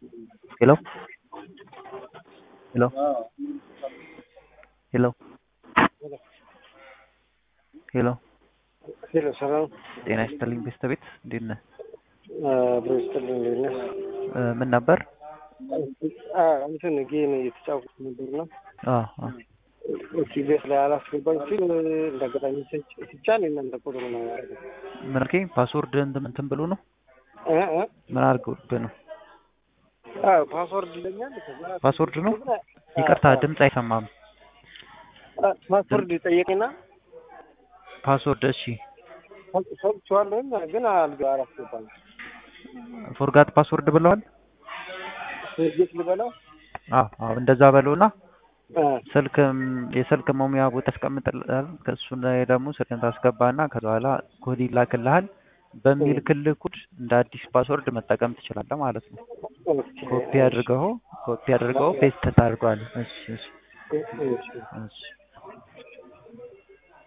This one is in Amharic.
Hello? Hello? Hello? Hello? ሄሎ ሰላም ጤና ይስጥልኝ ቤተሰቤት እንዴት ነህ? በስተልኝ ነው። ምን ነበር? እንትን ጌም እየተጫወትኩ ነበር ነው። አዎ እሺ ቤት ላይ አላስገባኝ ሲል እንደገና ሲቻል እናንተ ቁጥሩ ነው ያደረገው። ምን አልከኝ? ፓስወርድ እንትን ብሎ ነው? ምን አድርገውብህ ነው? ፓስወርድ ይለኛል። ፓስወርድ ነው? ይቅርታ ድምፅ አይሰማም። ፓስወርድ ጠየቀኝና ፓስወርድ እሺ ሰጥቼዋለሁ ግን አላስገባኝ። ፎርጋት ፓስወርድ ብለዋል? ስልክ ልበለው? አዎ እንደዛ በለውና የስልክ መሙያ ቦታ ያስቀምጥልሃል። ከሱ ላይ ደግሞ ስልክን ታስገባና ከዛ በኋላ ኮድ ይላክልሃል። በሚል ክልል ኮድ እንደ አዲስ ፓስወርድ መጠቀም ትችላለህ ማለት ነው። ኮፒ አድርገው ፔስት ታደርገዋለህ። እሺ